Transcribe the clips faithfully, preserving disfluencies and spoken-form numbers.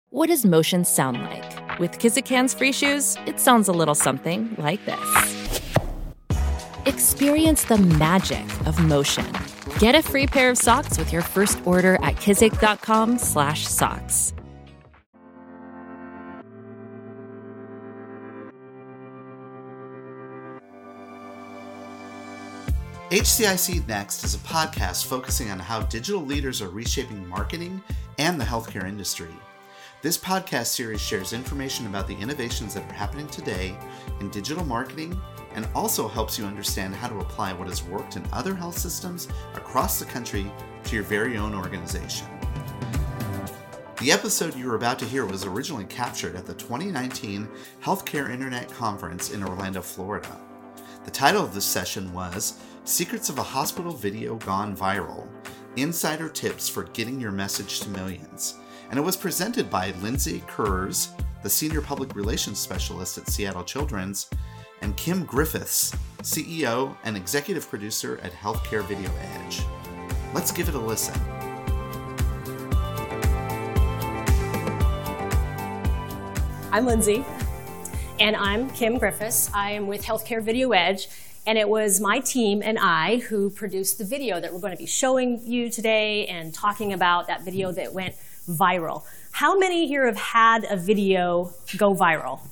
What does motion sound like? With Kizik hands-free shoes, it sounds a little something like this. Experience the magic of motion. Get a free pair of socks with your first order at kizik.com slash socks. H C I C Next is a podcast focusing on how digital leaders are reshaping marketing and the healthcare industry. This podcast series shares information about the innovations that are happening today in digital marketing and also helps you understand how to apply what has worked in other health systems across the country to your very own organization. The episode you are about to hear was originally captured at the twenty nineteen Healthcare Internet Conference in Orlando, Florida. The title of this session was Secrets of a Hospital Video Gone Viral, Insider Tips for Getting Your Message to Millions. And it was presented by Lindsay Kurz, the Senior Public Relations Specialist at Seattle Children's, and Kim Griffiths, C E O and Executive Producer at Healthcare Video Edge. Let's give it a listen. I'm Lindsay. And I'm Kim Griffiths. I am with Healthcare Video Edge, and it was my team and I who produced the video that we're going to be showing you today and talking about that video that went viral. How many here have had a video go viral?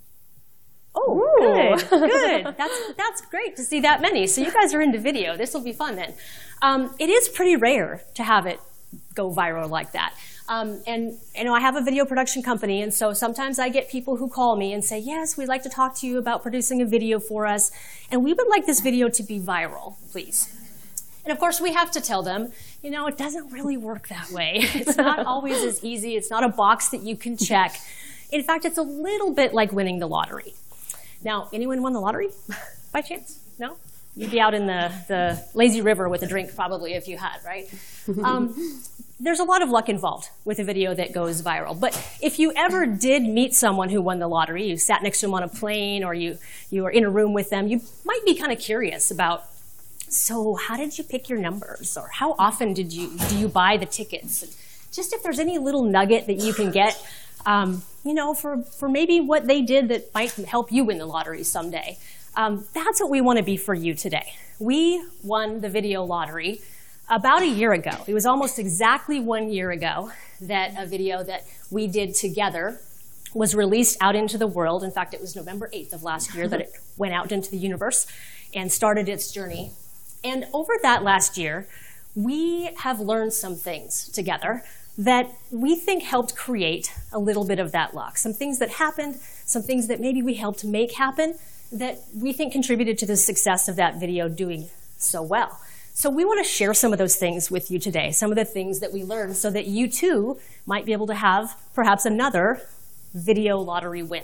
Oh, Ooh. good, good. That's, that's great to see that many. So you guys are into video. This will be fun then. Um, it is pretty rare to have it go viral like that. Um, and, you know, I have a video production company, and so sometimes I get people who call me and say, yes, we'd like to talk to you about producing a video for us, and we would like this video to be viral, please. And of course, we have to tell them, you know, it doesn't really work that way. It's not always as easy. It's not a box that you can check. In fact, it's a little bit like winning the lottery. Now, anyone won the lottery by chance? No? You'd be out in the, the lazy river with a drink probably if you had, right? Um, There's a lot of luck involved with a video that goes viral. But if you ever did meet someone who won the lottery, you sat next to them on a plane or you, you were in a room with them, you might be kind of curious about, so how did you pick your numbers? Or how often did you, do you buy the tickets? Just if there's any little nugget that you can get, um, you know, for, for maybe what they did that might help you win the lottery someday. Um, that's what we want to be for you today. We won the video lottery about a year ago. It was almost exactly one year ago that a video that we did together was released out into the world. In fact, it was November eighth of last year that it went out into the universe and started its journey. And over that last year, we have learned some things together that we think helped create a little bit of that luck. Some things that happened, some things that maybe we helped make happen that we think contributed to the success of that video doing so well. So we want to share some of those things with you today, some of the things that we learned so that you too might be able to have perhaps another video lottery win.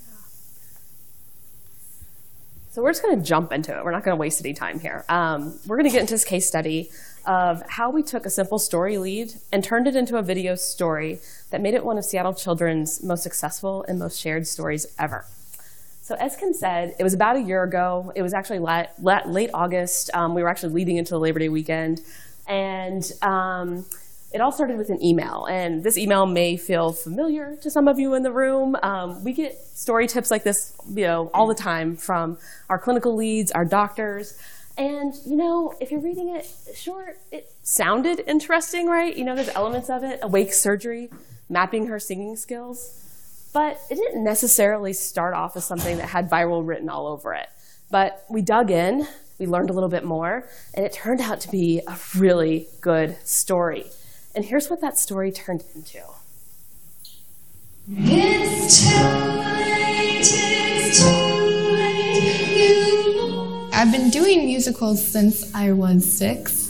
So we're just going to jump into it. We're not going to waste any time here. Um, we're going to get into this case study of how we took a simple story lead and turned it into a video story that made it one of Seattle Children's most successful and most shared stories ever. So as Kim said, it was about a year ago. It was actually late, late August. Um, we were actually leading into the Labor Day weekend. And um, it all started with an email. And this email may feel familiar to some of you in the room. Um, we get story tips like this, you know, all the time from our clinical leads, our doctors. And, you know, if you're reading it, sure, it sounded interesting, right? You know, there's elements of it, awake surgery, mapping her singing skills. But it didn't necessarily start off as something that had viral written all over it. But we dug in, we learned a little bit more, and it turned out to be a really good story. And here's what that story turned into. It's too late, it's too late, you... I've been doing musicals since I was six.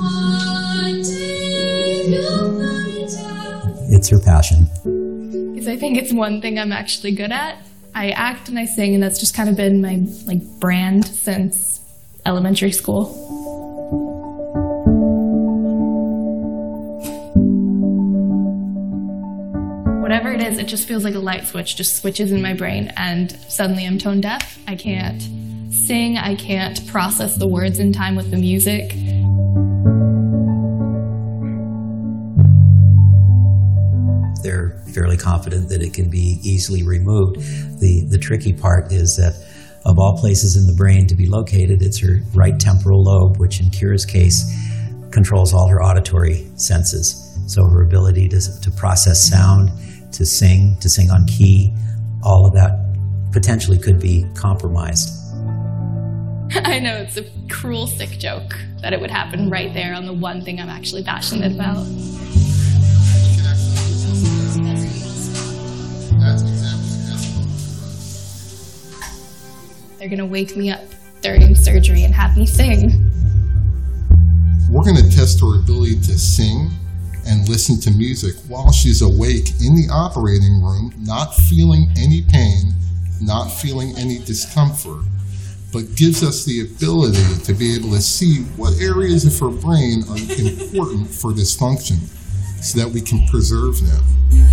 It's her passion. I think it's one thing I'm actually good at. I act and I sing, and that's just kind of been my like brand since elementary school. Whatever it is, it just feels like a light switch just switches in my brain, and suddenly I'm tone deaf. I can't sing, I can't process the words in time with the music. There fairly confident that it can be easily removed. The, the tricky part is that of all places in the brain to be located, it's her right temporal lobe, which in Kira's case controls all her auditory senses. So her ability to, to process sound, to sing, to sing on key, all of that potentially could be compromised. I know it's a cruel, sick joke that it would happen right there on the one thing I'm actually passionate about. They're gonna wake me up during surgery and have me sing. We're gonna test her ability to sing and listen to music while she's awake in the operating room, not feeling any pain, not feeling any discomfort, but gives us the ability to be able to see what areas of her brain are important for this function so that we can preserve them.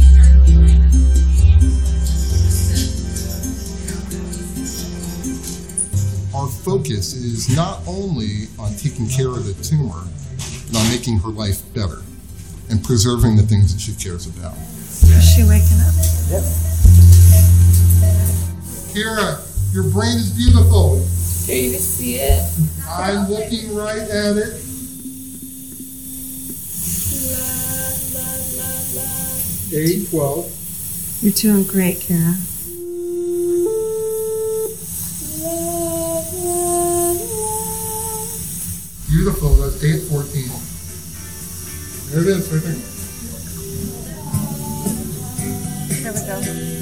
Our focus is not only on taking care of the tumor, but on making her life better and preserving the things that she cares about. Is she waking up? Yep. Kira, your brain is beautiful. Can you see it? I'm looking right at it. eight twelve. You're doing great, Kira. Beautiful, that's eight fourteen. There it is, right there. There we go.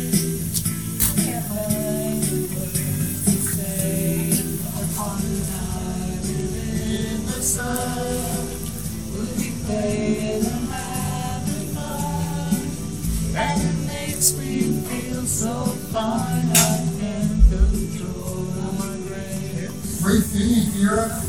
Great singing, Kira.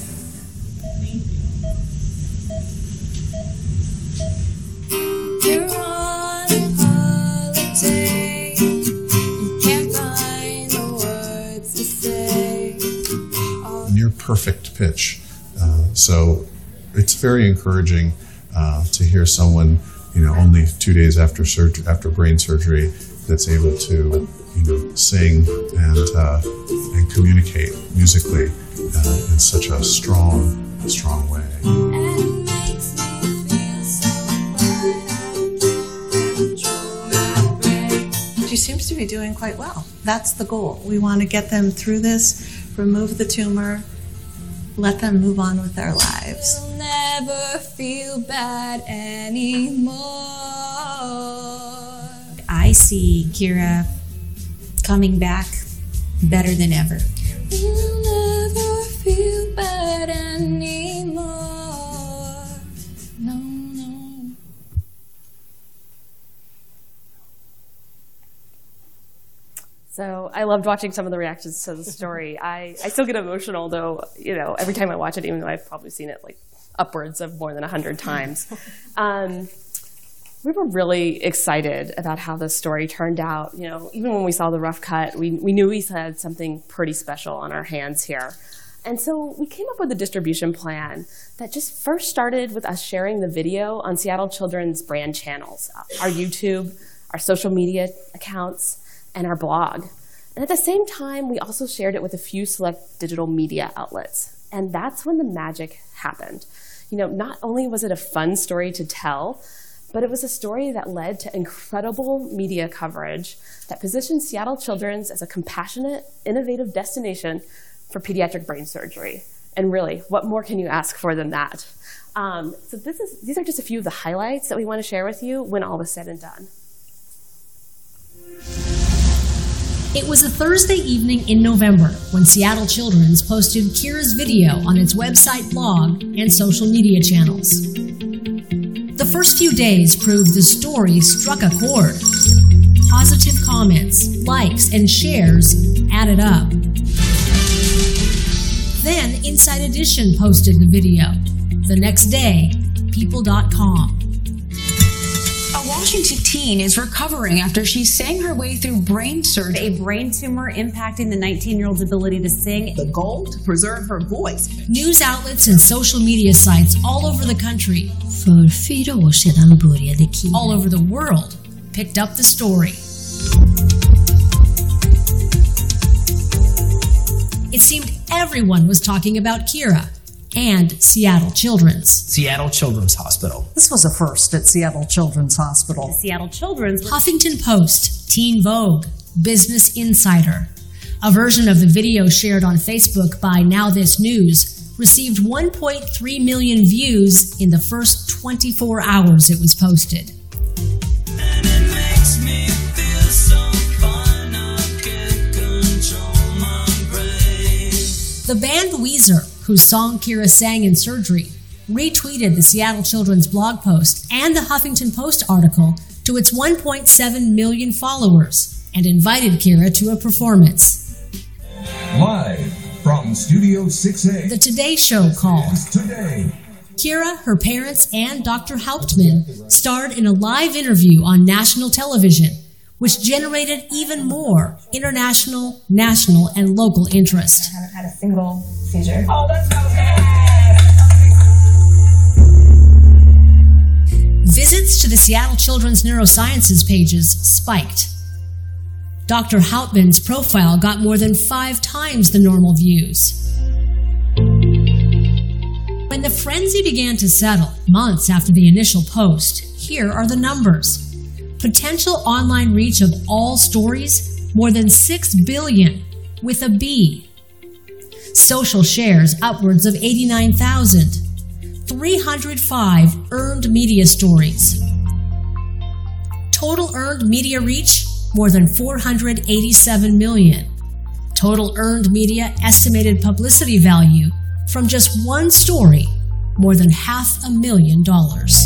You're on holiday. You can't find the words to say. Near perfect pitch. Uh, so it's very encouraging uh, to hear someone, you know, only two days after surgery, after brain surgery, that's able to, you know, sing and uh, and communicate musically uh, in such a strong, strong way. She seems to be doing quite well. That's the goal. We want to get them through this, remove the tumor, let them move on with their lives. You'll never feel bad anymore. I see Kira coming back better than ever. You'll never feel bad anymore. No, no. So I loved watching some of the reactions to the story. I, I still get emotional, though, you know, every time I watch it, even though I've probably seen it like upwards of more than a hundred times. Um, we were really excited about how the story turned out. You know, even when we saw the rough cut, we, we knew we had something pretty special on our hands here. And so we came up with a distribution plan that just first started with us sharing the video on Seattle Children's brand channels, our YouTube, our social media accounts, and our blog. And at the same time, we also shared it with a few select digital media outlets. And that's when the magic happened. You know, not only was it a fun story to tell, but it was a story that led to incredible media coverage that positioned Seattle Children's as a compassionate, innovative destination for pediatric brain surgery. And really, what more can you ask for than that? Um, so this is, these are just a few of the highlights that we want to share with you when all was said and done. It was a Thursday evening in November when Seattle Children's posted Kira's video on its website, blog, and social media channels. The first few days proved the story struck a chord. Positive comments, likes, and shares added up. Then Inside Edition posted the video. The next day, People dot com. A Washington teen is recovering after she sang her way through brain surgery. A brain tumor impacting the nineteen-year-old's ability to sing. The goal, to preserve her voice. News outlets and social media sites all over the country, För fyra år sedan började Kira. all over the world, picked up the story. It seemed everyone was talking about Kira and Seattle Children's. Seattle Children's Hospital. This was a first at Seattle Children's Hospital. The Seattle Children's, Huffington Post, Teen Vogue, Business Insider. A version of the video shared on Facebook by Now This News received one point three million views in the first twenty-four hours it was posted. The band Weezer, whose song Kira sang in surgery, retweeted the Seattle Children's blog post and the Huffington Post article to its one point seven million followers and invited Kira to a performance. Live from Studio six A. The Today Show called. Today. Kira, her parents, and Doctor Hauptmann starred in a live interview on national television, which generated even more international, national, and local interest. I haven't had a single seizure. Oh, that's so Visits to the Seattle Children's Neurosciences pages spiked. Doctor Hauptmann's profile got more than five times the normal views. When the frenzy began to settle, months after the initial post, here are the numbers. Potential online reach of all stories, more than six billion, with a B. Social shares, upwards of eighty-nine thousand. three hundred five earned media stories. Total earned media reach, more than four hundred eighty-seven million. Total earned media estimated publicity value from just one story, more than half a million dollars.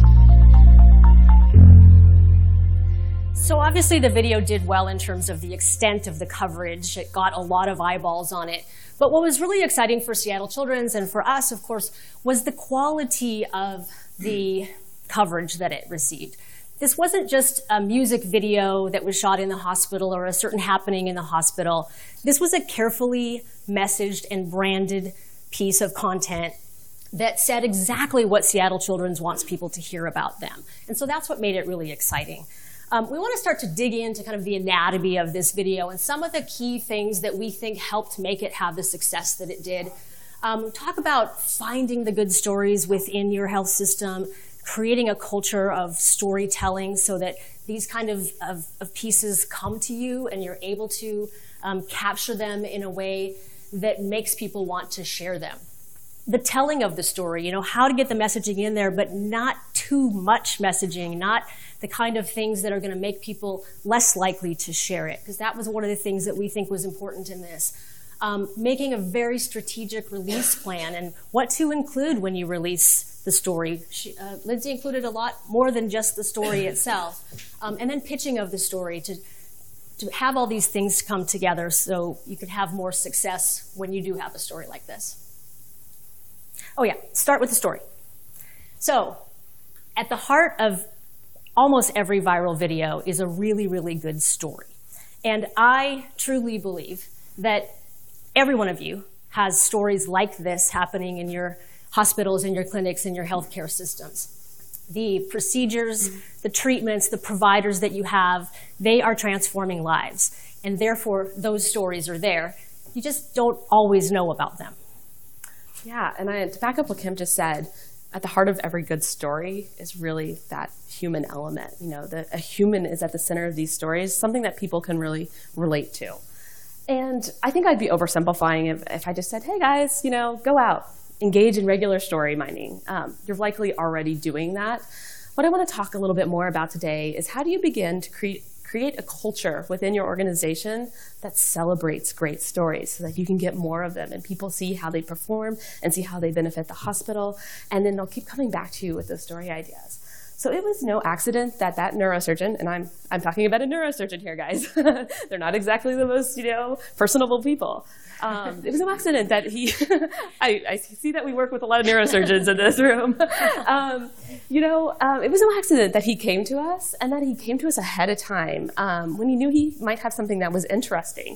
So obviously the video did well in terms of the extent of the coverage. It got a lot of eyeballs on it. But what was really exciting for Seattle Children's and for us, of course, was the quality of the coverage that it received. This wasn't just a music video that was shot in the hospital or a certain happening in the hospital. This was a carefully messaged and branded piece of content that said exactly what Seattle Children's wants people to hear about them. And so that's what made it really exciting. Um, we want to start to dig into kind of the anatomy of this video and some of the key things that we think helped make it have the success that it did. Um, talk about finding the good stories within your health system, creating a culture of storytelling so that these kind of, of, of pieces come to you and you're able to um, capture them in a way that makes people want to share them. The telling of the story, you know, how to get the messaging in there, but not too much messaging, not the kind of things that are going to make people less likely to share it, because that was one of the things that we think was important in this. Um, making a very strategic release plan and what to include when you release the story. She, uh, Lindsay included a lot more than just the story itself. Um, and then pitching of the story to, to have all these things come together so you can have more success when you do have a story like this. Oh yeah, start with the story. So, at the heart of almost every viral video is a really, really good story. And I truly believe that every one of you has stories like this happening in your hospitals, in your clinics, in your healthcare systems. The procedures, the treatments, the providers that you have, they are transforming lives. And therefore, those stories are there. You just don't always know about them. Yeah, and I, to back up what Kim just said, at the heart of every good story is really that human element. You know, that a human is at the center of these stories, something that people can really relate to. And I think I'd be oversimplifying if, if I just said, hey guys, you know, go out, engage in regular story mining. Um, you're likely already doing that. What I want to talk a little bit more about today is how do you begin to create create a culture within your organization that celebrates great stories so that you can get more of them and people see how they perform and see how they benefit the hospital, and then they'll keep coming back to you with those story ideas. So it was no accident that that neurosurgeon, and I'm, I'm talking about a neurosurgeon here, guys. They're not exactly the most, you know, personable people. Um, it was no accident that he, I, I see that we work with a lot of neurosurgeons in this room. Um, you know, um, it was no accident that he came to us and that he came to us ahead of time um, when he knew he might have something that was interesting.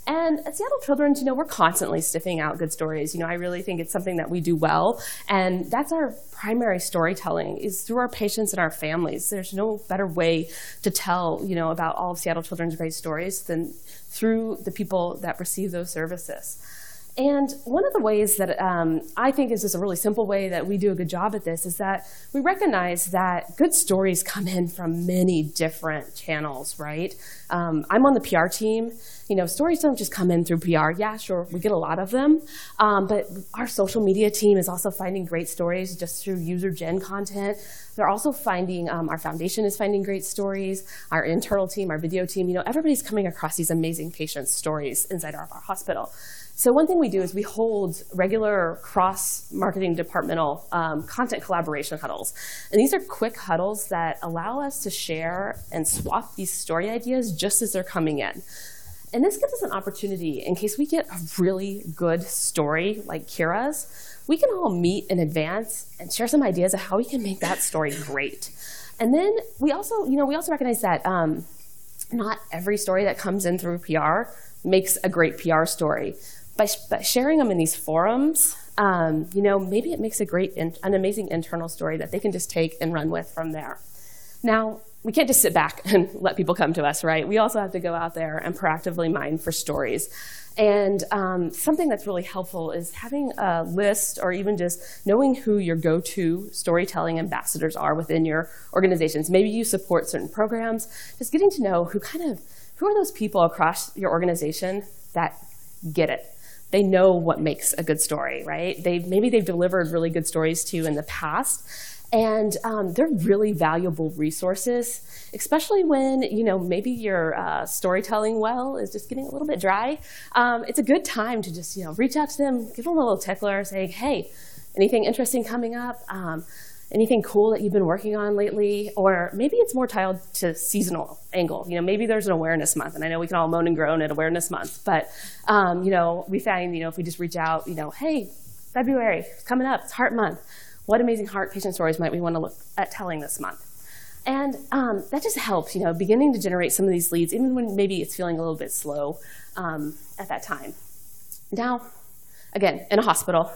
And at Seattle Children's, you know, we're constantly stiffing out good stories. You know, I really think it's something that we do well, and that's our primary storytelling is through our patients and our families. There's no better way to tell, you know, about all of Seattle Children's great stories than through the people that receive those services. And one of the ways that um, I think is just a really simple way that we do a good job at this is that we recognize that good stories come in from many different channels, right? Um, I'm on the P R team. You know, stories don't just come in through P R. Yeah, sure, we get a lot of them. Um, but our social media team is also finding great stories just through user gen content. They're also finding, um, our foundation is finding great stories. Our internal team, our video team, you know, everybody's coming across these amazing patient stories inside our, our hospital. So one thing we do is we hold regular cross-marketing departmental um, content collaboration huddles. And these are quick huddles that allow us to share and swap these story ideas just as they're coming in. And this gives us an opportunity, in case we get a really good story like Kira's, we can all meet in advance and share some ideas of how we can make that story great. And then we also, you know, we also recognize that um, not every story that comes in through P R makes a great P R story. By, sh by sharing them in these forums, um, you know, maybe it makes a great, in an amazing internal story that they can just take and run with from there. Now, we can't just sit back and let people come to us, right? We also have to go out there and proactively mine for stories. And um, something that's really helpful is having a list or even just knowing who your go-to storytelling ambassadors are within your organizations. Maybe you support certain programs, just getting to know who kind of, who are those people across your organization that get it. They know what makes a good story, right? They maybe they've delivered really good stories to you in the past, and um, they're really valuable resources, especially when, you know, maybe your uh, storytelling well is just getting a little bit dry. Um, it's a good time to just, you know, reach out to them, give them a little tickler, saying, hey, anything interesting coming up? Um, Anything cool that you've been working on lately? Or maybe it's more tied to seasonal angle. You know, maybe there's an awareness month, and I know we can all moan and groan at awareness month, but um, you know, we find, you know, if we just reach out, you know, hey, February, it's coming up, it's Heart Month. What amazing heart patient stories might we want to look at telling this month? And um, that just helps, you know, beginning to generate some of these leads, even when maybe it's feeling a little bit slow um, at that time. Now, again, in a hospital,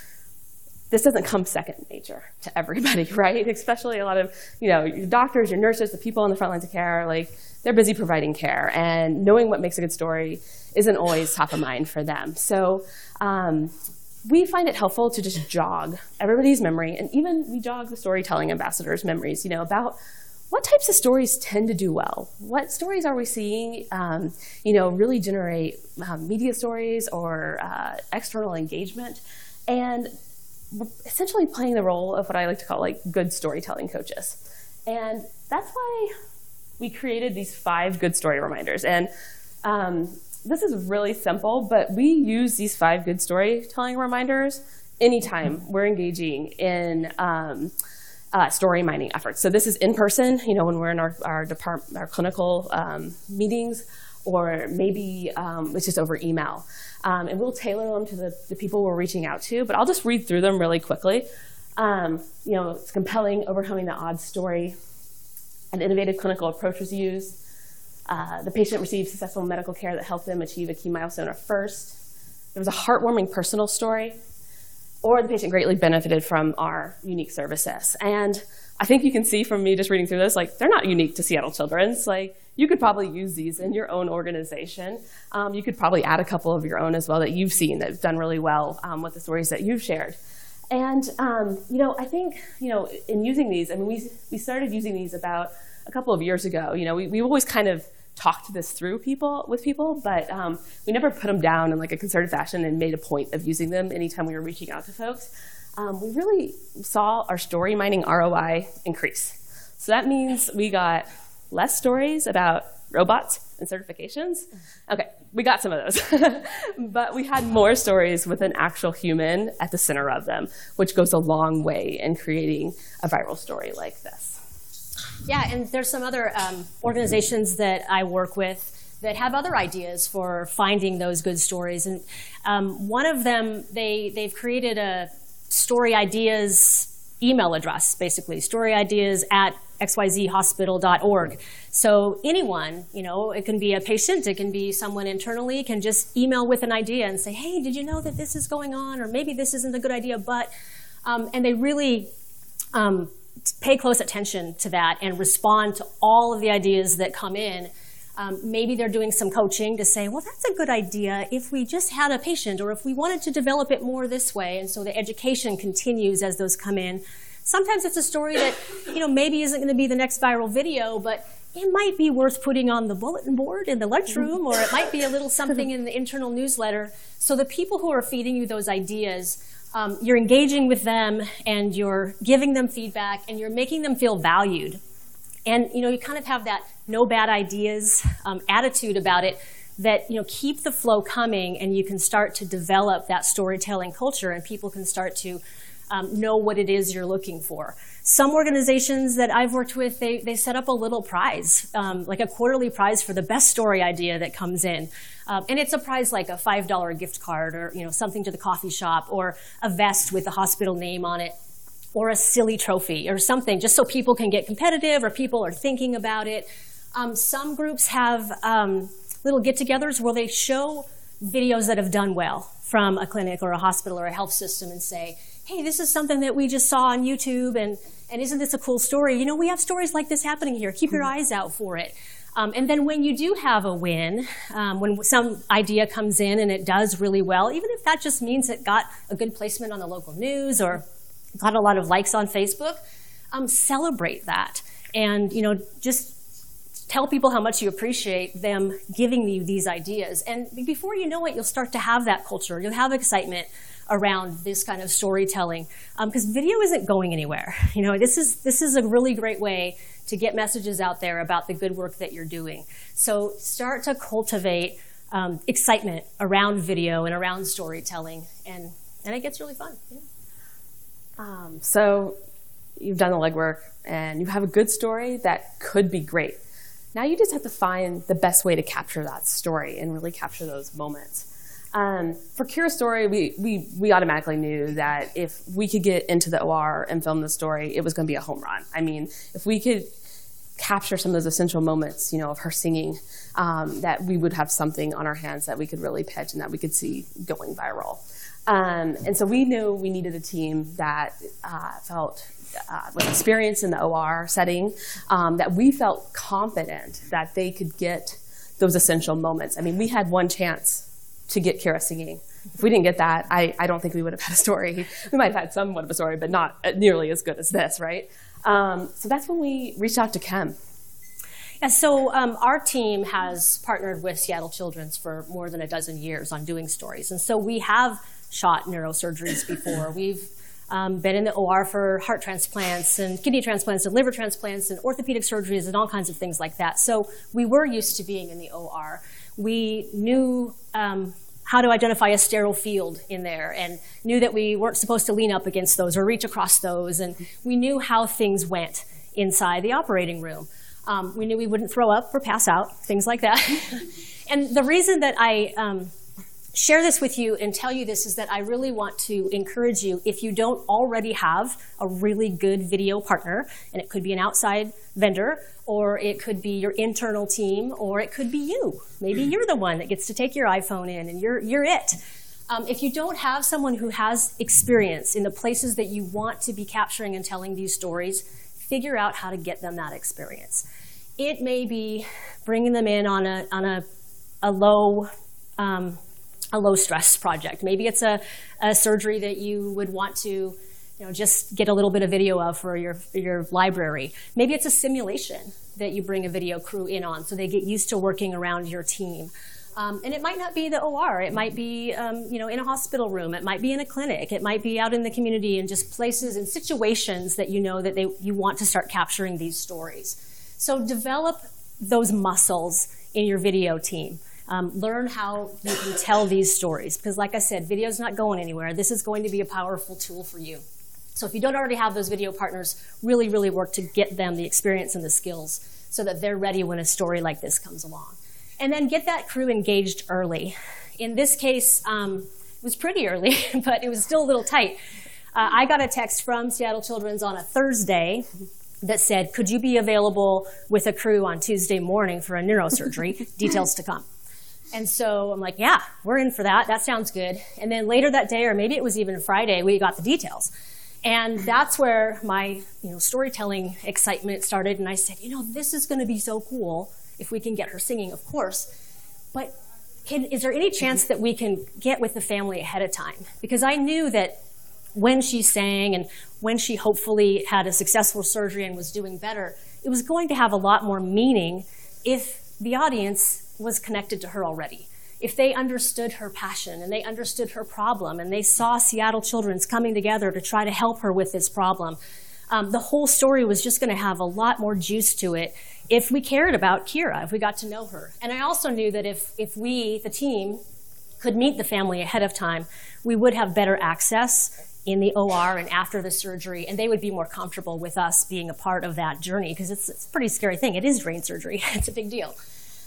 this doesn't come second nature to everybody, right? Especially a lot of, you know, your doctors, your nurses, the people on the front lines of care, like, they're busy providing care, and knowing what makes a good story isn't always top of mind for them. So um, we find it helpful to just jog everybody's memory, and even we jog the storytelling ambassadors' memories, you know, about what types of stories tend to do well? What stories are we seeing, um, you know, really generate um, media stories or uh, external engagement? And essentially playing the role of what I like to call like good storytelling coaches. And that's why we created these five good story reminders. And um, this is really simple, but we use these five good storytelling reminders anytime we're engaging in um, uh, story mining efforts. So this is in person, you know, when we're in our, our, department, our clinical um, meetings, or maybe um, it's just over email. Um, and we'll tailor them to the, the people we're reaching out to, but I'll just read through them really quickly. Um, you know, it's compelling, overcoming the odds story. An innovative clinical approach was used. Uh, the patient received successful medical care that helped them achieve a key milestone at first. There was a heartwarming personal story, or the patient greatly benefited from our unique services. And I think you can see from me just reading through this, like, they're not unique to Seattle Children's. Like, you could probably use these in your own organization. Um, you could probably add a couple of your own as well that you've seen that have done really well um, with the stories that you've shared. And, um, you know, I think, you know, in using these, I mean, we, we started using these about a couple of years ago. You know, we, we always kind of talked this through people with people, but um, we never put them down in like a concerted fashion and made a point of using them anytime we were reaching out to folks. Um, we really saw our story mining R O I increase. So that means we got less stories about robots and certifications. Okay, we got some of those. But we had more stories with an actual human at the center of them, which goes a long way in creating a viral story like this. Yeah, and there's some other um, organizations that I work with that have other ideas for finding those good stories. And um, one of them, they, they've created a story ideas email address, basically, story ideas at x y z hospital dot org. So anyone, you know, it can be a patient, it can be someone internally, can just email with an idea and say, hey, did you know that this is going on? Or maybe this isn't a good idea, but, um, and they really um, pay close attention to that and respond to all of the ideas that come in. Um, maybe they're doing some coaching to say, well, that's a good idea if we just had a patient, or if we wanted to develop it more this way. And so the education continues as those come in. Sometimes it's a story that, you know, maybe isn't going to be the next viral video, but it might be worth putting on the bulletin board in the lunchroom, or it might be a little something in the internal newsletter. So the people who are feeding you those ideas, um, you're engaging with them, and you're giving them feedback, and you're making them feel valued. And, you know, you kind of have that no bad ideas um, attitude about it that, you know, keep the flow coming, and you can start to develop that storytelling culture, and people can start to um, know what it is you're looking for. Some organizations that I've worked with, they, they set up a little prize, um, like a quarterly prize for the best story idea that comes in. Um, and it's a prize like a five dollar gift card, or, you know, something to the coffee shop, or a vest with the hospital name on it, or a silly trophy or something, just so people can get competitive or people are thinking about it. Um, some groups have um, little get-togethers where they show videos that have done well from a clinic or a hospital or a health system and say, hey, this is something that we just saw on YouTube, and, and isn't this a cool story? You know, we have stories like this happening here. Keep your eyes out for it. Um, and then when you do have a win, um, when some idea comes in and it does really well, even if that just means it got a good placement on the local news or got a lot of likes on Facebook, um, celebrate that. And, you know, just tell people how much you appreciate them giving you these ideas. And before you know it, you'll start to have that culture. You'll have excitement around this kind of storytelling, because um, video isn't going anywhere. You know, this is, this is a really great way to get messages out there about the good work that you're doing. So start to cultivate um, excitement around video and around storytelling, and, and it gets really fun. Yeah. Um, so you've done the legwork, and you have a good story that could be great. Now you just have to find the best way to capture that story and really capture those moments. Um, for Kira's story, we, we, we automatically knew that if we could get into the O R and film the story, it was going to be a home run. I mean, if we could capture some of those essential moments, you know, of her singing, um, that we would have something on our hands that we could really pitch and that we could see going viral. Um, and so we knew we needed a team that uh, felt uh, with experience in the O R setting, um, that we felt confident that they could get those essential moments. I mean, we had one chance to get Kira singing. If we didn't get that, I, I don't think we would have had a story. We might have had somewhat of a story, but not nearly as good as this, right? Um, so that's when we reached out to Kim. Yeah, so um, our team has partnered with Seattle Children's for more than a dozen years on doing stories. And so we have shot neurosurgeries before. We've um, been in the O R for heart transplants and kidney transplants and liver transplants and orthopedic surgeries and all kinds of things like that. So we were used to being in the O R. We knew um, how to identify a sterile field in there, and knew that we weren't supposed to lean up against those or reach across those. And we knew how things went inside the operating room. Um, we knew we wouldn't throw up or pass out, things like that. And the reason that I um, share this with you and tell you this is that I really want to encourage you, if you don't already have a really good video partner, and it could be an outside vendor, or it could be your internal team, or it could be you. Maybe you're the one that gets to take your iPhone in and you're, you're it. Um, if you don't have someone who has experience in the places that you want to be capturing and telling these stories, figure out how to get them that experience. It may be bringing them in on a, on a, a low um, a low stress project. Maybe it's a, a surgery that you would want to, you know, just get a little bit of video of for your, for your library. Maybe it's a simulation that you bring a video crew in on so they get used to working around your team. Um, and it might not be the O R. It might be, um, you know, in a hospital room. It might be in a clinic. It might be out in the community and just places and situations that you know that they, you want to start capturing these stories. So develop those muscles in your video team. Um, learn how you can tell these stories. Because like I said, video's not going anywhere. This is going to be a powerful tool for you. So if you don't already have those video partners, really, really work to get them the experience and the skills so that they're ready when a story like this comes along. And then get that crew engaged early. In this case, um, it was pretty early, but it was still a little tight. Uh, I got a text from Seattle Children's on a Thursday that said, could you be available with a crew on Tuesday morning for a neurosurgery? Details to come. And so I'm like, yeah, we're in for that. That sounds good. And then later that day, or maybe it was even Friday, we got the details. And that's where my you know, storytelling excitement started. And I said, you know, this is going to be so cool if we can get her singing, of course. But can, is there any chance that we can get with the family ahead of time? Because I knew that when she sang and when she hopefully had a successful surgery and was doing better, it was going to have a lot more meaning if the audience was connected to her already. If they understood her passion and they understood her problem and they saw Seattle Children's coming together to try to help her with this problem, um, the whole story was just going to have a lot more juice to it if we cared about Kira, if we got to know her. And I also knew that if, if we, the team, could meet the family ahead of time, we would have better access in the O R and after the surgery, and they would be more comfortable with us being a part of that journey, because it's, it's a pretty scary thing. It is brain surgery. It's a big deal.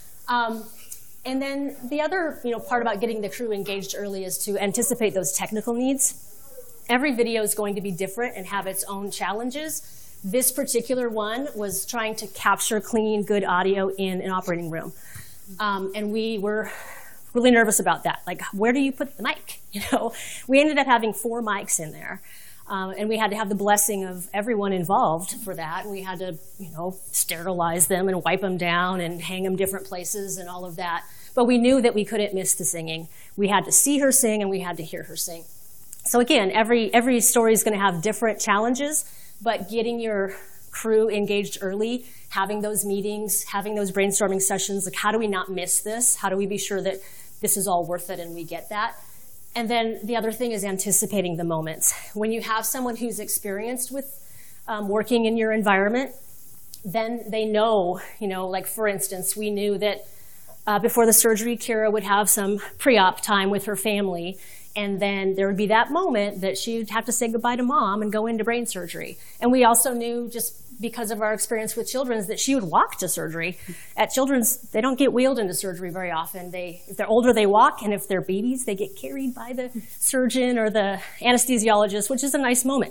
Um, and then the other you know, part about getting the crew engaged early is to anticipate those technical needs. Every video is going to be different and have its own challenges. This particular one was trying to capture clean, good audio in an operating room. Um, and we were really nervous about that. Like, where do you put the mic? You know, we ended up having four mics in there. Um, and we had to have the blessing of everyone involved for that. We had to, you know, sterilize them and wipe them down and hang them different places and all of that. But we knew that we couldn't miss the singing. We had to see her sing and we had to hear her sing. So again, every, every story is going to have different challenges, but getting your crew engaged early, having those meetings, having those brainstorming sessions, like how do we not miss this? How do we be sure that this is all worth it and we get that? And then the other thing is anticipating the moments. When you have someone who's experienced with um, working in your environment, then they know, you know, like for instance, we knew that uh, before the surgery, Kira would have some pre-op time with her family, and then there would be that moment that she'd have to say goodbye to mom and go into brain surgery. And we also knew, just because of our experience with Children's, that she would walk to surgery. At Children's, they don't get wheeled into surgery very often. They, if they're older, they walk, and if they're babies, they get carried by the surgeon or the anesthesiologist, which is a nice moment.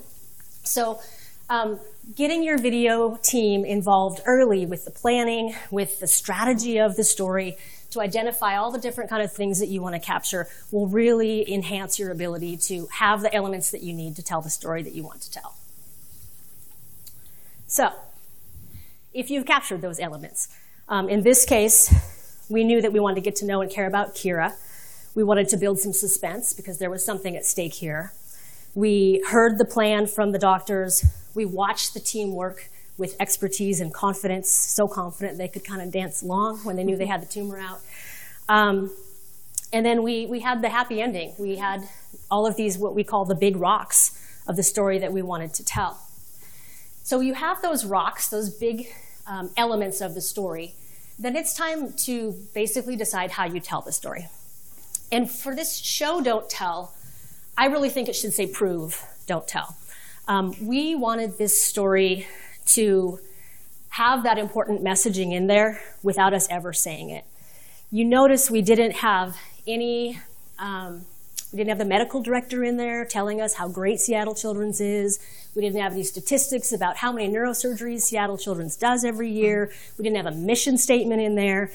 So um, getting your video team involved early with the planning, with the strategy of the story, to identify all the different kind of things that you want to capture will really enhance your ability to have the elements that you need to tell the story that you want to tell. So, if you've captured those elements, um, in this case, we knew that we wanted to get to know and care about Kira. We wanted to build some suspense because there was something at stake here. We heard the plan from the doctors. We watched the team work with expertise and confidence, so confident they could kind of dance along when they knew they had the tumor out. Um, and then we, we had the happy ending. We had all of these, what we call the big rocks of the story that we wanted to tell. So you have those rocks, those big um, elements of the story, then it's time to basically decide how you tell the story. And for this show, Don't Tell, I really think it should say prove, don't tell. Um, we wanted this story to have that important messaging in there without us ever saying it. You notice we didn't have any, um, we didn't have the medical director in there telling us how great Seattle Children's is. We didn't have any statistics about how many neurosurgeries Seattle Children's does every year. We didn't have a mission statement in there.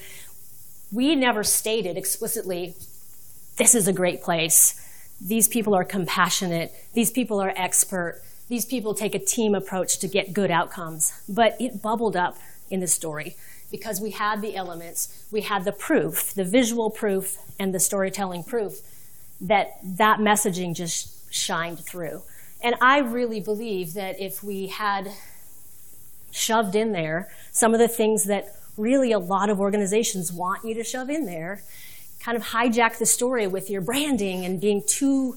We never stated explicitly, this is a great place. These people are compassionate. These people are expert. These people take a team approach to get good outcomes. But it bubbled up in the story because we had the elements. We had the proof, the visual proof and the storytelling proof that that messaging just shined through. And I really believe that if we had shoved in there some of the things that really a lot of organizations want you to shove in there, kind of hijack the story with your branding and being too,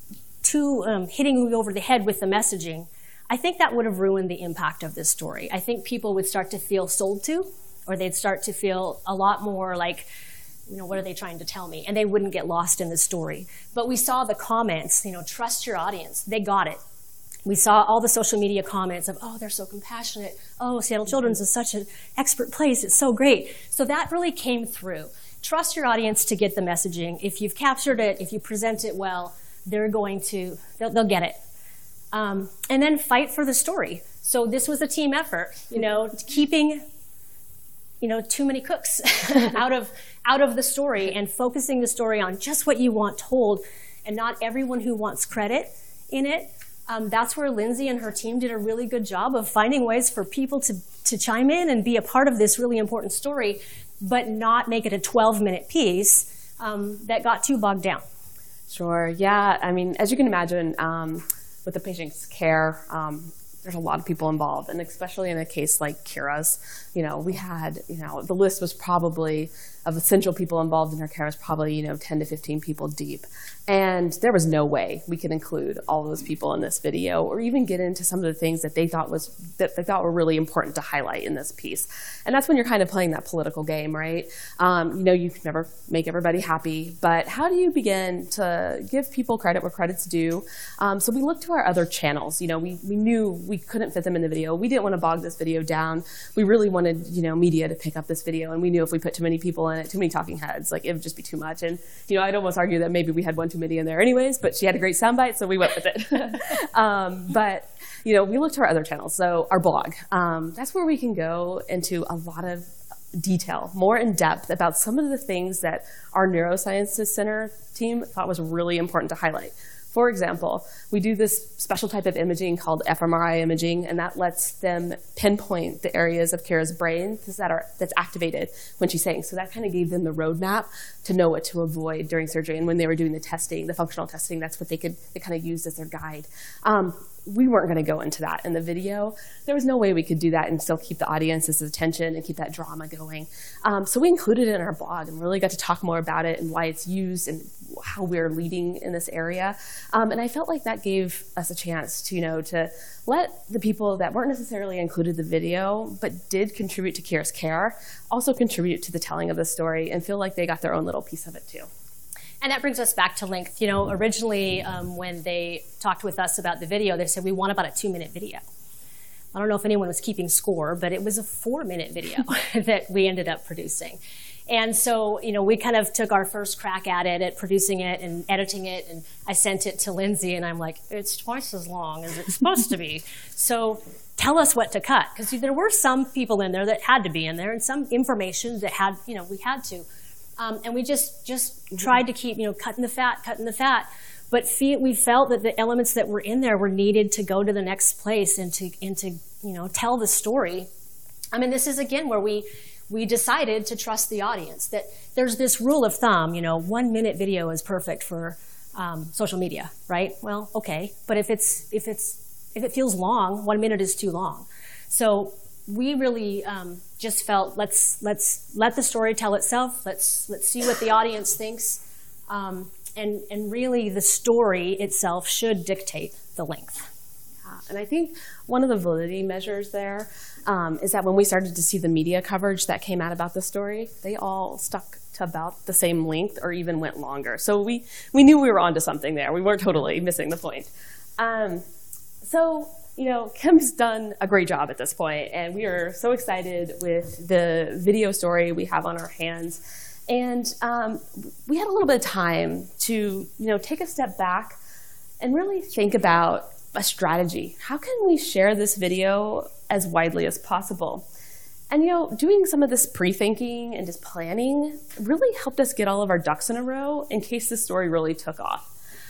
too um, hitting you over the head with the messaging, I think that would have ruined the impact of this story. I think people would start to feel sold to, or they'd start to feel a lot more like, you know, what are they trying to tell me? And they wouldn't get lost in the story. But we saw the comments, you know, trust your audience. They got it. We saw all the social media comments of, oh, they're so compassionate. Oh, Seattle Children's is such an expert place. It's so great. So that really came through. Trust your audience to get the messaging. If you've captured it, if you present it well, they're going to, they'll, they'll get it. Um, and then fight for the story. So this was a team effort, you know, keeping, you know, too many cooks out of out of the story and focusing the story on just what you want told and not everyone who wants credit in it. Um, that's where Lindsay and her team did a really good job of finding ways for people to, to chime in and be a part of this really important story, but not make it a twelve-minute piece um, that got too bogged down. Sure, yeah. I mean, as you can imagine, um, with the patient's care, um, there's a lot of people involved, and especially in a case like Kira's, you know, we had, you know, the list was probably, of essential people involved in her care was probably, you know, ten to fifteen people deep. And there was no way we could include all those people in this video or even get into some of the things that they thought was that they thought were really important to highlight in this piece. And that's when you're kind of playing that political game, right? Um, you know, you can never make everybody happy, but how do you begin to give people credit where credit's due? Um, so we looked to our other channels. You know, we, we knew we couldn't fit them in the video. We didn't want to bog this video down. We really wanted, you know, media to pick up this video, and we knew if we put too many people in it, too many talking heads, like it would just be too much. And, you know, I'd almost argue that maybe we had one too many in there anyways, but she had a great soundbite, so we went with it. um, but, you know, we looked to our other channels. So our blog, um, that's where we can go into a lot of detail, more in depth about some of the things that our Neurosciences Center team thought was really important to highlight. For example, we do this special type of imaging called f M R I imaging, and that lets them pinpoint the areas of Kira's brain that are, that's activated when she's saying. So that kind of gave them the roadmap to know what to avoid during surgery. And when they were doing the testing, the functional testing, that's what they could they kind of used as their guide. Um, we weren't going to go into that in the video. There was no way we could do that and still keep the audience's attention and keep that drama going. Um, so we included it in our blog and really got to talk more about it and why it's used and how we're leading in this area. Um, and I felt like that gave us a chance to, you know, to let the people that weren't necessarily included in the video, but did contribute to Kira's care, also contribute to the telling of the story and feel like they got their own little piece of it too. And that brings us back to length. You know, originally um, when they talked with us about the video, they said we want about a two-minute video. I don't know if anyone was keeping score, but it was a four-minute video that we ended up producing. And so, you know, we kind of took our first crack at it, at producing it and editing it, and I sent it to Lindsay, and I'm like, it's twice as long as it's supposed to be. So tell us what to cut, because there were some people in there that had to be in there, and some information that had, you know, we had to. Um, and we just, just mm-hmm. tried to keep, you know, cutting the fat, cutting the fat. But fe we felt that the elements that were in there were needed to go to the next place and to, and to you know, tell the story. I mean, this is, again, where we, we decided to trust the audience, that there's this rule of thumb, you know, one minute video is perfect for um, social media, right? Well, okay, but if it's, if it's, if it feels long, one minute is too long. So we really um, just felt, let's, let's let the story tell itself. Let's, let's see what the audience thinks. Um, and, and really the story itself should dictate the length. Yeah, and I think one of the validity measures there um, is that when we started to see the media coverage that came out about the story, they all stuck to about the same length or even went longer. So we, we knew we were onto something there. We weren't totally missing the point. Um, so, you know, Kim's done a great job at this point, and we are so excited with the video story we have on our hands. And um, we had a little bit of time to, you know, take a step back and really think about a strategy. How can we share this video as widely as possible? And, you know, doing some of this pre-thinking and just planning really helped us get all of our ducks in a row in case the story really took off.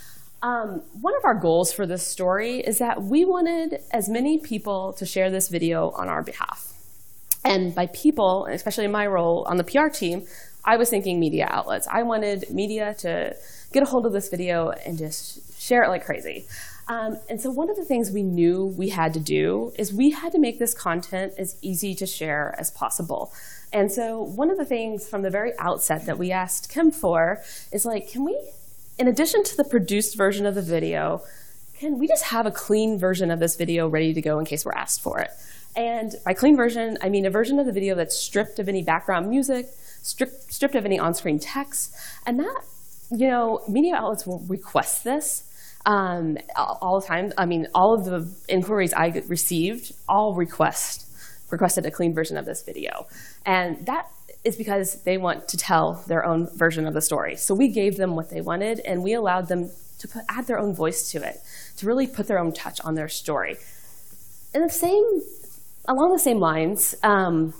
Um, one of our goals for this story is that we wanted as many people to share this video on our behalf. And by people, especially in my role on the P R team, I was thinking media outlets. I wanted media to get a hold of this video and just share it like crazy. Um, and so one of the things we knew we had to do is we had to make this content as easy to share as possible. And so one of the things from the very outset that we asked Kim for is like, can we, in addition to the produced version of the video, can we just have a clean version of this video ready to go in case we're asked for it? And by clean version, I mean a version of the video that's stripped of any background music, stripped, stripped of any on-screen text, and that, you know, media outlets will request this um, all the time. I mean, all of the inquiries I received all request, requested a clean version of this video. And that is because they want to tell their own version of the story. So we gave them what they wanted, and we allowed them to put, add their own voice to it, to really put their own touch on their story. in the same, along the same lines, um,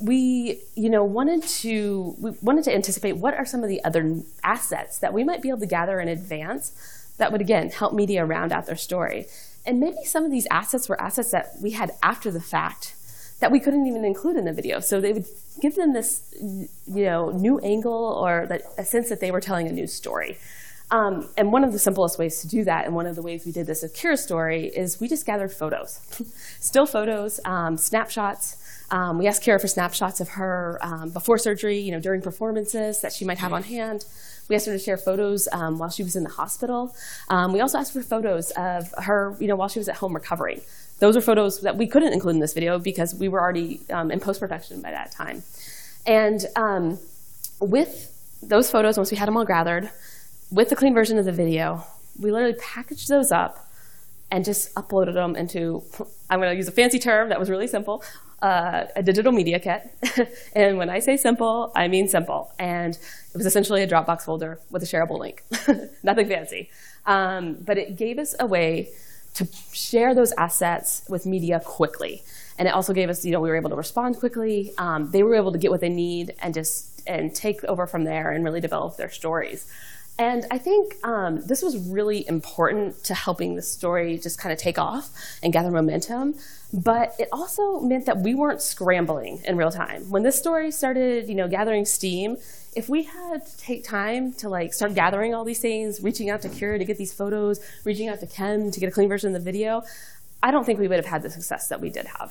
we, you know, wanted to we wanted to anticipate what are some of the other assets that we might be able to gather in advance that would, again, help media round out their story. And maybe some of these assets were assets that we had after the fact that we couldn't even include in the video. So they would give them this, you know, new angle or that, a sense that they were telling a new story. Um, and one of the simplest ways to do that, and one of the ways we did this with Kira's story, is we just gathered photos. Still photos, um, snapshots. Um, we asked Kira for snapshots of her um, before surgery, you know, during performances that she might have on hand. We asked her to share photos um, while she was in the hospital. Um, we also asked for photos of her, you know, while she was at home recovering. Those are photos that we couldn't include in this video because we were already um, in post-production by that time. And um, with those photos, once we had them all gathered, with the clean version of the video, we literally packaged those up and just uploaded them into, I'm going to use a fancy term that was really simple, uh, a digital media kit. And when I say simple, I mean simple. And it was essentially a Dropbox folder with a shareable link. Nothing fancy. Um, but it gave us a way to share those assets with media quickly. And it also gave us, you know, we were able to respond quickly. Um, they were able to get what they need and just and take over from there and really develop their stories. And I think um, this was really important to helping the story just kind of take off and gather momentum. But it also meant that we weren't scrambling in real time. When this story started, you know, gathering steam, if we had to take time to like start gathering all these things, reaching out to Kira to get these photos, reaching out to Ken to get a clean version of the video, I don't think we would have had the success that we did have.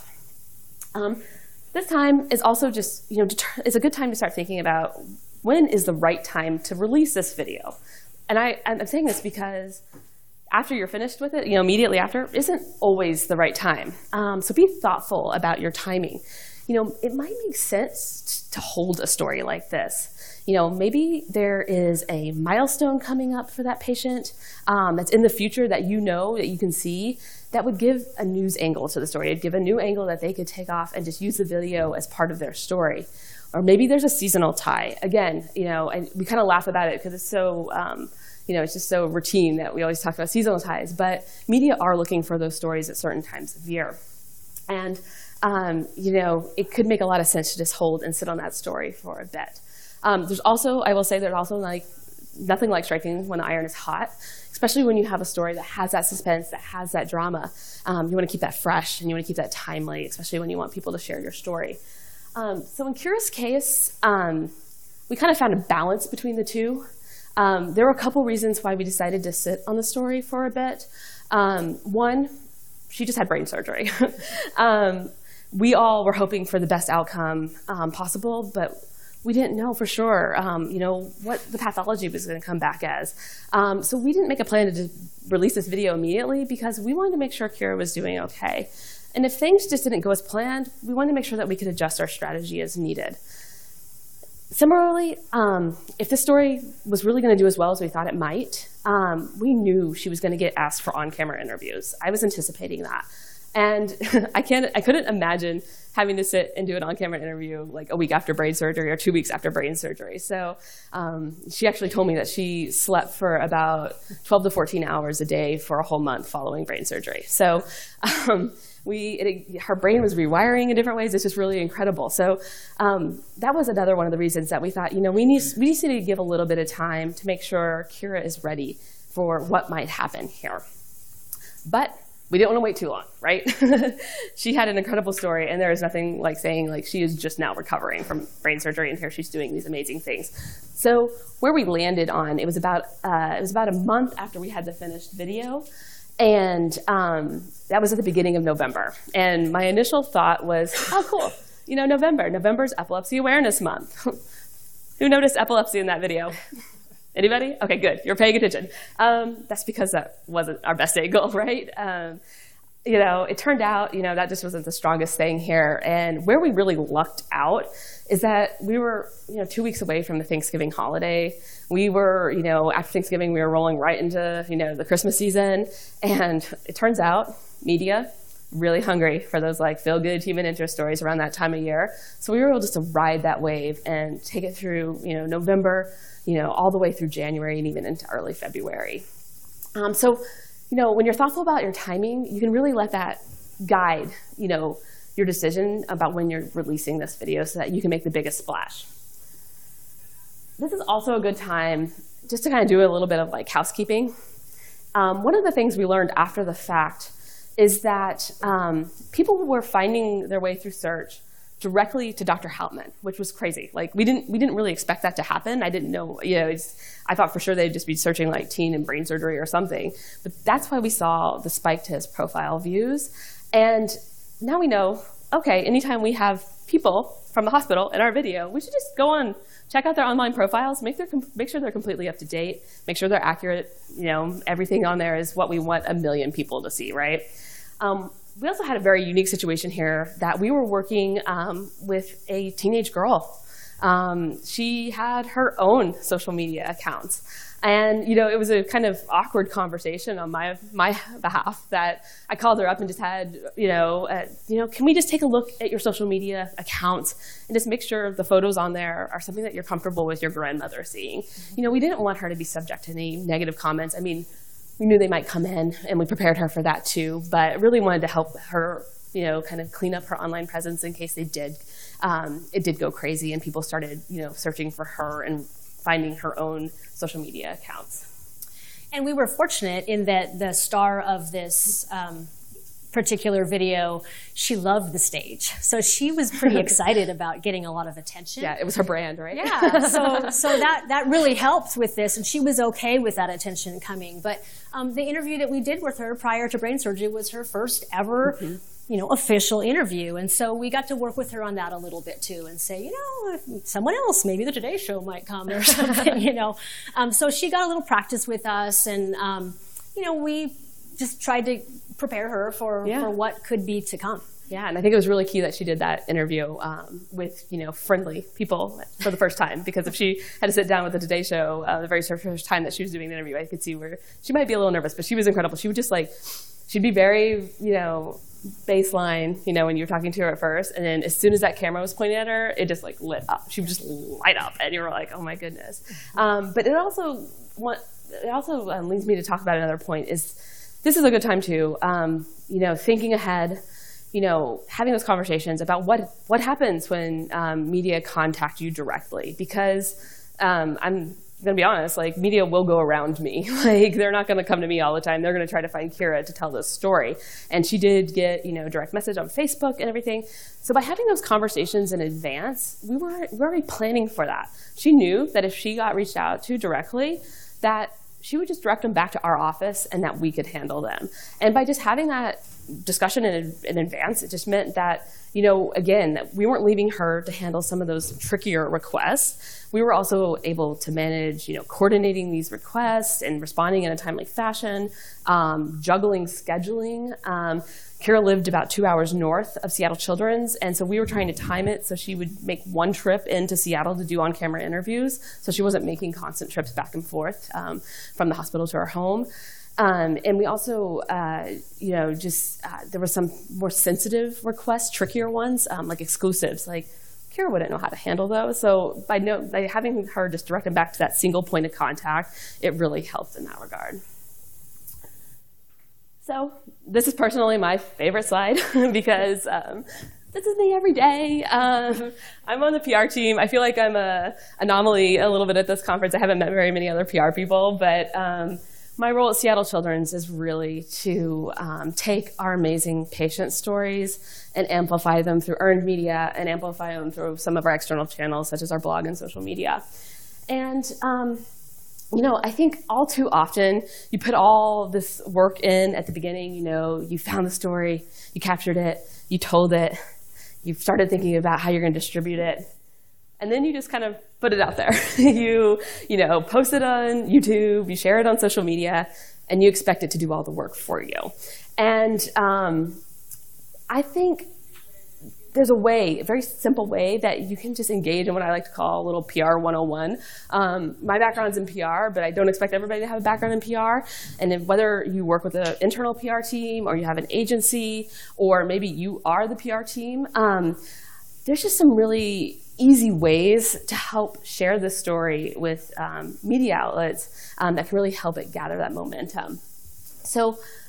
Um, this time is also just, you know, it's a good time to start thinking about when is the right time to release this video. And I, I'm saying this because after you're finished with it, you know, immediately after, isn't always the right time. Um, so be thoughtful about your timing. You know, it might make sense to hold a story like this. You know, maybe there is a milestone coming up for that patient um, that's in the future that you know, that you can see, that would give a news angle to the story. It'd give a new angle that they could take off and just use the video as part of their story. Or maybe there's a seasonal tie. Again, you know, and we kind of laugh about it because it's so, um, you know, it's just so routine that we always talk about seasonal ties. But media are looking for those stories at certain times of year. And, um, you know, it could make a lot of sense to just hold and sit on that story for a bit. Um, there's also, I will say, there's also like nothing like striking when the iron is hot, especially when you have a story that has that suspense, that has that drama. Um, you want to keep that fresh and you want to keep that timely, especially when you want people to share your story. Um, so in Kira's case, um, we kind of found a balance between the two. Um, there were a couple reasons why we decided to sit on the story for a bit. Um, one, she just had brain surgery. um, we all were hoping for the best outcome um, possible, but we didn't know for sure, um, you know, what the pathology was going to come back as. Um, so we didn't make a plan to release this video immediately because we wanted to make sure Kira was doing okay. And if things just didn't go as planned, we wanted to make sure that we could adjust our strategy as needed. Similarly, um, if the story was really going to do as well as we thought it might, um, we knew she was going to get asked for on-camera interviews. I was anticipating that. And I can't, I couldn't imagine having to sit and do an on-camera interview like a week after brain surgery or two weeks after brain surgery. So um, she actually told me that she slept for about twelve to fourteen hours a day for a whole month following brain surgery. So um, we, it, her brain was rewiring in different ways. It's just really incredible. So um, that was another one of the reasons that we thought, you know, we need, we need to give a little bit of time to make sure Kira is ready for what might happen here. But we didn't want to wait too long, right? She had an incredible story, and there is nothing like saying like she is just now recovering from brain surgery, and here she's doing these amazing things. So where we landed on, it was about uh, it was about a month after we had the finished video, and um, that was at the beginning of November. And my initial thought was, oh, cool, you know, November. November's Epilepsy Awareness Month. Who noticed epilepsy in that video? Anybody? Okay, good. You're paying attention. Um, that's because that wasn't our best angle, right? Um, you know, it turned out, you know, that just wasn't the strongest thing here. And where we really lucked out is that we were, you know, two weeks away from the Thanksgiving holiday. We were, you know, after Thanksgiving, we were rolling right into, you know, the Christmas season. And it turns out media, really hungry for those like feel-good human interest stories around that time of year. So we were able just to ride that wave and take it through, you know, November, you know, all the way through January and even into early February. Um, so, you know, when you're thoughtful about your timing, you can really let that guide, you know, your decision about when you're releasing this video so that you can make the biggest splash. This is also a good time just to kind of do a little bit of like housekeeping. Um, one of the things we learned after the fact is that um, people were finding their way through search directly to Doctor Houtman, which was crazy. Like we didn't we didn't really expect that to happen. I didn't know, you know, it's, I thought for sure they'd just be searching like teen and brain surgery or something. But that's why we saw the spike to his profile views. And now we know, okay, anytime we have people from the hospital in our video, we should just go on, check out their online profiles, make their make sure they're completely up to date, make sure they're accurate. You know, everything on there is what we want a million people to see, right? Um, we also had a very unique situation here that we were working um, with a teenage girl. Um, she had her own social media accounts. And, you know, it was a kind of awkward conversation on my my behalf that I called her up and just had, you know, uh, you know, can we just take a look at your social media accounts and just make sure the photos on there are something that you're comfortable with your grandmother seeing? You know, we didn't want her to be subject to any negative comments. I mean, we knew they might come in, and we prepared her for that too, but really wanted to help her, you know, kind of clean up her online presence in case they did. Um, it did go crazy, and people started, you know, searching for her and finding her own social media accounts. And we were fortunate in that the star of this um, particular video, she loved the stage. So she was pretty excited about getting a lot of attention. Yeah, it was her brand, right? Yeah, so, so that, that really helped with this, and she was okay with that attention coming. But um, the interview that we did with her prior to brain surgery was her first ever mm-hmm. you know, official interview. And so we got to work with her on that a little bit too and say, you know, if someone else, maybe the Today Show might come or something, you know. Um, so she got a little practice with us, and, um, you know, we just tried to prepare her for, yeah. for what could be to come. Yeah, and I think it was really key that she did that interview um, with, you know, friendly people for the first time, because if she had to sit down with the Today Show uh, the very first time that she was doing the interview, I could see where she might be a little nervous, but she was incredible. She would just like, she'd be very, you know, baseline, you know, when you were talking to her at first, and then as soon as that camera was pointed at her, it just like lit up. She would just light up, and you were like, oh my goodness. Um, but it also, what, it also um, leads me to talk about another point is, this is a good time too, um, you know, thinking ahead, you know, having those conversations about what, what happens when um, media contact you directly, because um, I'm going to be honest, like, media will go around me. Like, they're not going to come to me all the time. They're going to try to find Kira to tell this story. And she did get, you know, direct message on Facebook and everything. So by having those conversations in advance, we were, we were already planning for that. She knew that if she got reached out to directly, that she would just direct them back to our office and that we could handle them. And by just having that discussion in, in advance, it just meant that, you know, again, that we weren't leaving her to handle some of those trickier requests. We were also able to manage, you know, coordinating these requests and responding in a timely fashion, um, juggling scheduling. Um, Kira lived about two hours north of Seattle Children's, and so we were trying to time it so she would make one trip into Seattle to do on-camera interviews, so she wasn't making constant trips back and forth um, from the hospital to her home. Um, and we also, uh, you know, just, uh, there were some more sensitive requests, trickier ones, um, like exclusives. Like, Kira wouldn't know how to handle those. So by, no, by having her just direct them back to that single point of contact, it really helped in that regard. So this is personally my favorite slide because um, this is me every day. Um, I'm on the P R team. I feel like I'm a anomaly a little bit at this conference. I haven't met very many other P R people, but um, my role at Seattle Children's is really to um, take our amazing patient stories and amplify them through earned media and amplify them through some of our external channels, such as our blog and social media. And um, you know, I think all too often you put all this work in at the beginning. You know, you found the story, you captured it, you told it, you started thinking about how you're going to distribute it, and then you just kind of put it out there. you, you know, post it on YouTube, you share it on social media, and you expect it to do all the work for you. And um, I think there's a way, a very simple way that you can just engage in what I like to call a little P R one oh one. Um, my background's in P R, but I don't expect everybody to have a background in P R. And if, whether you work with an internal P R team or you have an agency, or maybe you are the P R team, um, there's just some really easy ways to help share this story with um, media outlets um, that can really help it gather that momentum. So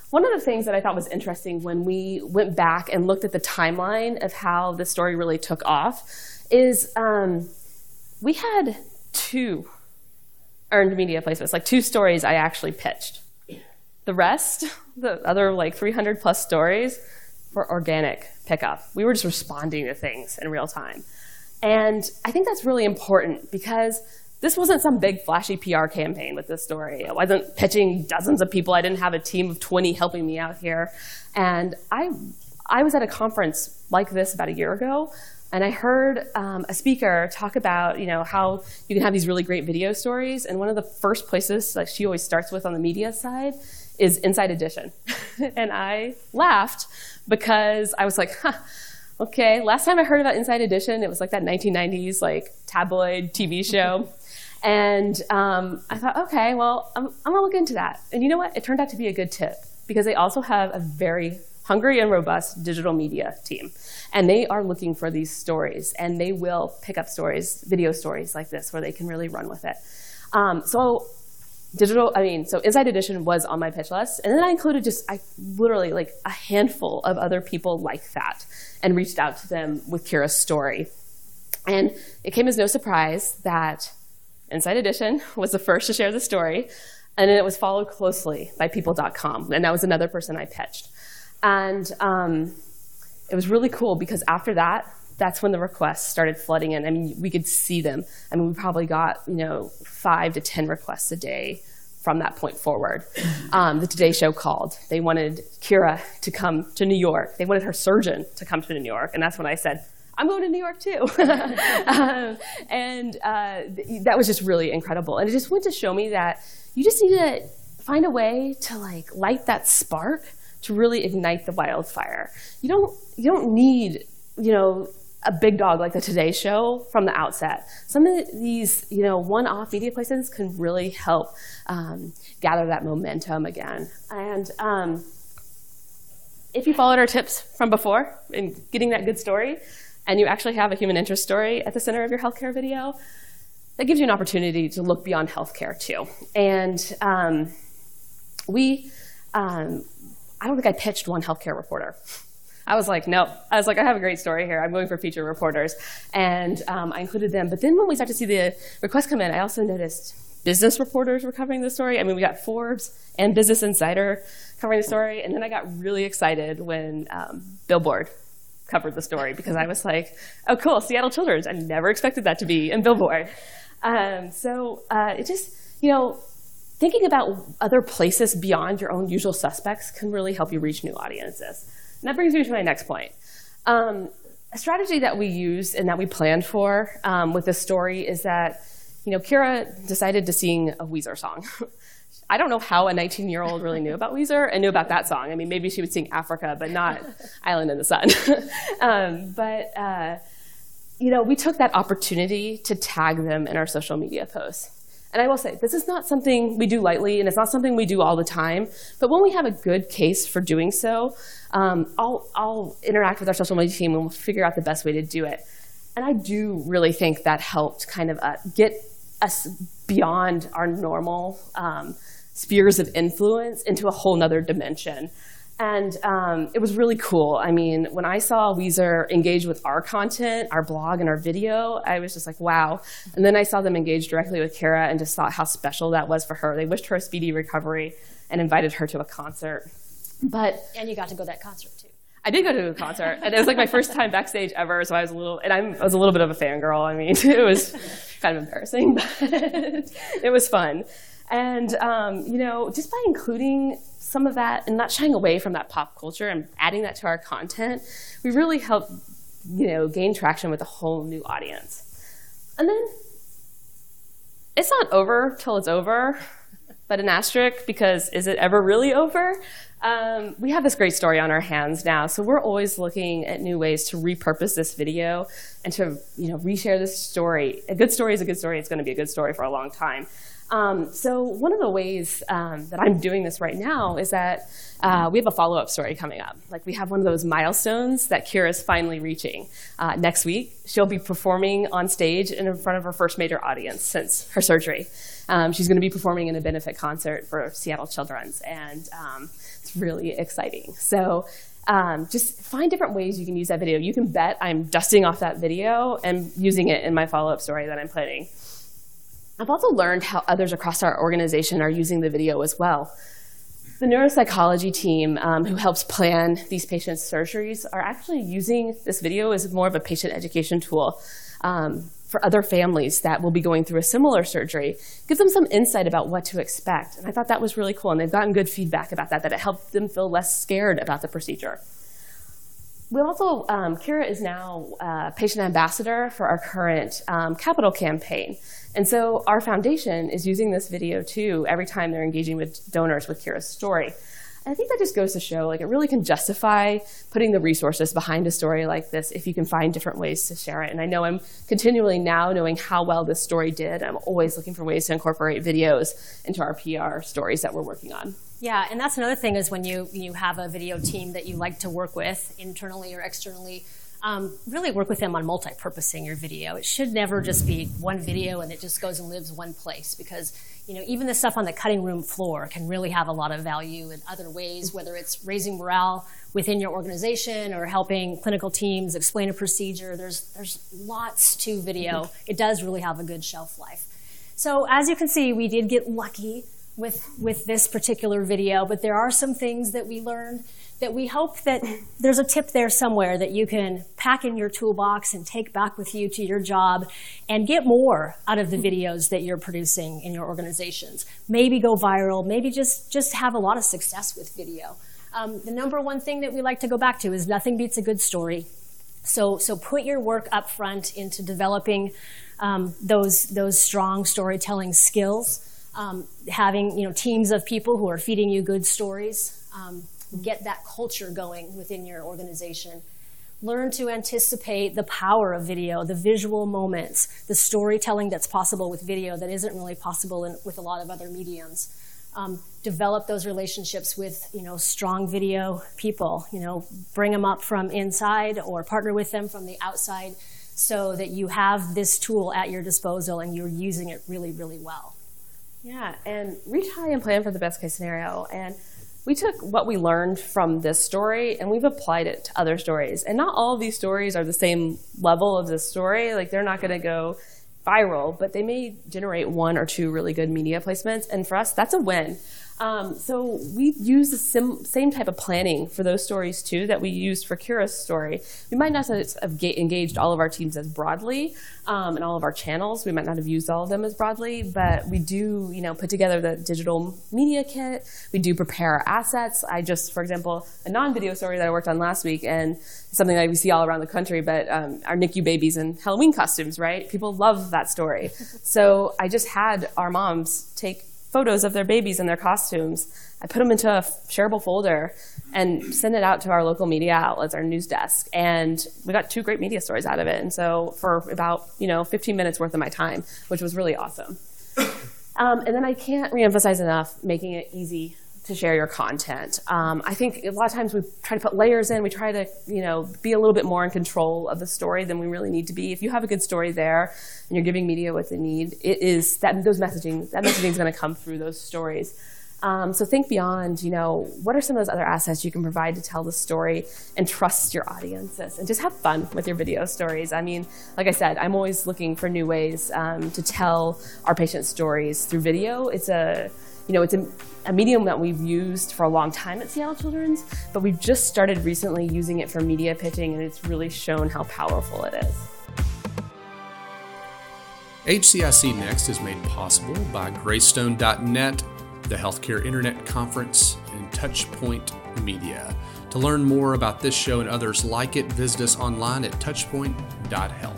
One of the things that I thought was interesting when we went back and looked at the timeline of how the story really took off is um, we had two earned media placements, like two stories I actually pitched. The rest, the other like three hundred plus stories, were organic pickup. We were just responding to things in real time. And I think that's really important because this wasn't some big flashy P R campaign with this story. I wasn't pitching dozens of people. I didn't have a team of twenty helping me out here. And I, I was at a conference like this about a year ago, and I heard um, a speaker talk about, you know, how you can have these really great video stories. And one of the first places that she always starts with on the media side is Inside Edition. And I laughed because I was like, huh, okay, last time I heard about Inside Edition, it was like that nineteen nineties like tabloid T V show. And um, I thought, okay, well, I'm, I'm gonna look into that. And you know what? It turned out to be a good tip because they also have a very hungry and robust digital media team. And they are looking for these stories, and they will pick up stories, video stories like this, where they can really run with it. Um, so digital, I mean, so Inside Edition was on my pitch list. And then I included just, I literally like a handful of other people like that and reached out to them with Kira's story. And it came as no surprise that Inside Edition was the first to share the story, and then it was followed closely by People dot com, and that was another person I pitched. And um, it was really cool because after that, that's when the requests started flooding in. I mean, we could see them. I mean, we probably got, you know, five to ten requests a day from that point forward. Um, the Today Show called. They wanted Kira to come to New York. They wanted her surgeon to come to New York, and that's when I said, I'm going to New York too. um, and uh, th that was just really incredible. And it just went to show me that you just need to find a way to like light that spark to really ignite the wildfire. You don't, you don't need, you know, a big dog like the Today Show from the outset. Some of these, you know, one-off media places can really help um, gather that momentum again. And um, if you followed our tips from before in getting that good story, and you actually have a human interest story at the center of your healthcare video, that gives you an opportunity to look beyond healthcare too. And um, we, um, I don't think I pitched one healthcare reporter. I was like, no. I was like, I have a great story here. I'm going for feature reporters. And um, I included them. But then when we started to see the requests come in, I also noticed business reporters were covering the story. I mean, we got Forbes and Business Insider covering the story. And then I got really excited when um, Billboard covered the story because I was like, oh, cool, Seattle Children's. I never expected that to be in Billboard. Um, so uh, it just, you know, thinking about other places beyond your own usual suspects can really help you reach new audiences. And that brings me to my next point. Um, a strategy that we used and that we planned for um, with this story is that, you know, Kira decided to sing a Weezer song. I don't know how a nineteen-year-old really knew about Weezer and knew about that song. I mean, maybe she would sing Africa, but not Island in the Sun. um, but, uh, you know, we took that opportunity to tag them in our social media posts. And I will say, this is not something we do lightly, and it's not something we do all the time. But when we have a good case for doing so, um, I'll, I'll interact with our social media team, and we'll figure out the best way to do it. And I do really think that helped kind of uh, get us beyond our normal um, spheres of influence into a whole nother dimension. And um, it was really cool. I mean, when I saw Weezer engage with our content, our blog, and our video, I was just like, wow. And then I saw them engage directly with Kira and just thought how special that was for her. They wished her a speedy recovery and invited her to a concert. But and you got to go to that concert too. I did go to a concert, and it was like my first time backstage ever, so I was a little, and I'm, I was a little bit of a fangirl. I mean, it was kind of embarrassing, but it was fun. And, um, you know, just by including some of that and not shying away from that pop culture and adding that to our content, we really helped, you know, gain traction with a whole new audience. And then it's not over till it's over, but an asterisk, because is it ever really over? Um, we have this great story on our hands now, so we're always looking at new ways to repurpose this video and to, you know, reshare this story. A good story is a good story. It's going to be a good story for a long time. Um, so one of the ways um, that I'm doing this right now is that uh, we have a follow-up story coming up. Like, we have one of those milestones that Kira's finally reaching. Uh, next week, she'll be performing on stage in front of her first major audience since her surgery. Um, she's going to be performing in a benefit concert for Seattle Children's. And um, It's really exciting. So um, just find different ways you can use that video. You can bet I'm dusting off that video and using it in my follow-up story that I'm planning. I've also learned how others across our organization are using the video as well. The neuropsychology team um, who helps plan these patients' surgeries are actually using this video as more of a patient education tool um, for other families that will be going through a similar surgery. Give them some insight about what to expect. And I thought that was really cool, and they've gotten good feedback about that, that it helped them feel less scared about the procedure. We also, um, Kira is now a patient ambassador for our current um, capital campaign. And so our foundation is using this video too every time they're engaging with donors with Kira's story. And I think that just goes to show, like, it really can justify putting the resources behind a story like this if you can find different ways to share it. And I know I'm continually now knowing how well this story did. I'm always looking for ways to incorporate videos into our P R stories that we're working on. Yeah, and that's another thing is when you, you have a video team that you like to work with internally or externally, um, really work with them on multi-purposing your video. It should never just be one video and it just goes and lives one place, because you know, even the stuff on the cutting room floor can really have a lot of value in other ways, whether it's raising morale within your organization or helping clinical teams explain a procedure. There's, there's lots to video. It does really have a good shelf life. So as you can see, we did get lucky with, with this particular video, but there are some things that we learned that we hope that there's a tip there somewhere that you can pack in your toolbox and take back with you to your job and get more out of the videos that you're producing in your organizations. Maybe go viral, maybe just, just have a lot of success with video. Um, the number one thing that we like to go back to is nothing beats a good story. So, so put your work up front into developing um, those, those strong storytelling skills. Um, having you know teams of people who are feeding you good stories. Um, get that culture going within your organization. Learn to anticipate the power of video, the visual moments, the storytelling that's possible with video that isn't really possible in, with a lot of other mediums. Um, develop those relationships with you know strong video people. You know, bring them up from inside or partner with them from the outside so that you have this tool at your disposal and you're using it really, really well. Yeah, and reach high and plan for the best case scenario. And we took what we learned from this story and we've applied it to other stories. And not all of these stories are the same level of this story. Like, they're not going to go viral, but they may generate one or two really good media placements. And for us, that's a win. Um, so we use the sim same type of planning for those stories too that we used for Kira's story. We might not have engaged all of our teams as broadly um, and all of our channels. We might not have used all of them as broadly, but we do, you know, put together the digital media kit. We do prepare our assets. I just, for example, a non-video story that I worked on last week, and something that we see all around the country, but um, our N I C U babies in Halloween costumes, right? People love that story. So I just had our moms take photos of their babies in their costumes. I put them into a shareable folder and send it out to our local media outlets, our news desk, and we got two great media stories out of it. And so for about you know fifteen minutes worth of my time, which was really awesome. Um, and then I can't reemphasize enough making it easy to share your content. Um, I think a lot of times we try to put layers in. We try to, you know, be a little bit more in control of the story than we really need to be. If you have a good story there and you're giving media what they need, it is that those messaging that messaging is going to come through those stories. Um, so think beyond. You know, what are some of those other assets you can provide to tell the story and trust your audiences and just have fun with your video stories. I mean, like I said, I'm always looking for new ways um, to tell our patient stories through video. It's a You know, it's a, a medium that we've used for a long time at Seattle Children's, but we've just started recently using it for media pitching, and it's really shown how powerful it is. H C I C Next is made possible by Greystone dot net, the Healthcare Internet Conference, and Touchpoint Media. To learn more about this show and others like it, visit us online at touchpoint dot health.